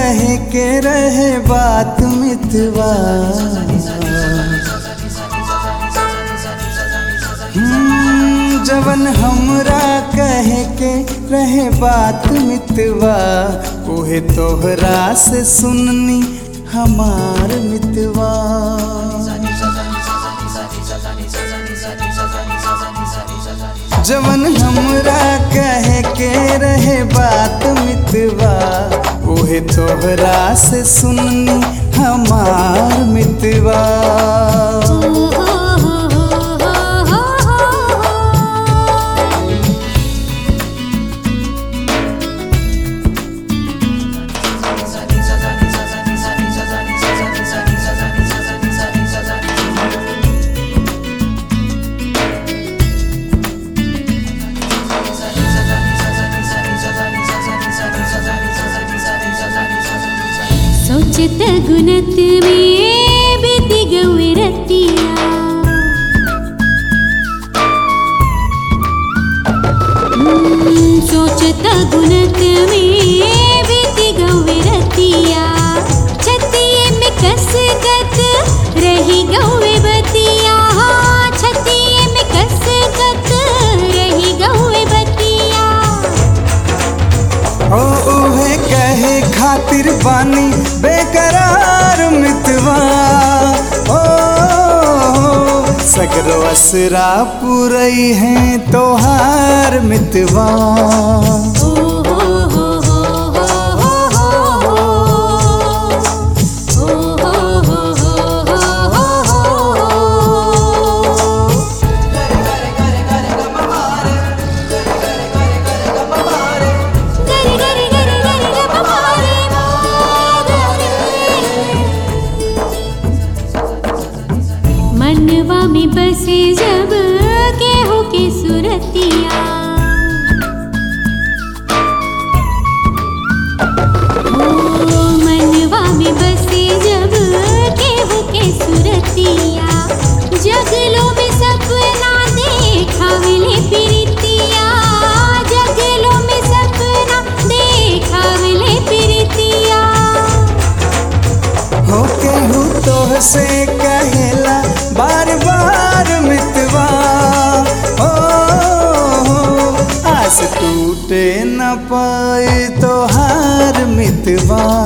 कहे के रहे बात मितवा, जवन हमरा कहे के रहे बात मितवा, ओहे तोहरा से सुननी हमार मितवा। जवन हमरा कहे के रहे बात मितवा, ओहे तोहरा से सुननी हमार मितवा। सोचत गुनत में बीती गई रतिया, सोचत गुनत में बीती गई रतिया, छतिए में कसकत रही गई बतिया, छतिए में कसकत रही गई बतिया। ओहे कहे खातिर बानी बेकरार मितवा, ओ सगरो असरा पुरई है तोहार मितवा। मनवा में बसे जब केहू के सुरतिया, मनवा में बसे जब केहू के सुरतिया, जगलो में सपना देखावले प्रीतिया, जगलो में सपना देखावले प्रीतिया। हो केहू तोह से कहेला बार बार मितवा, ओ आस टूटे न पाए तोहार मितवा।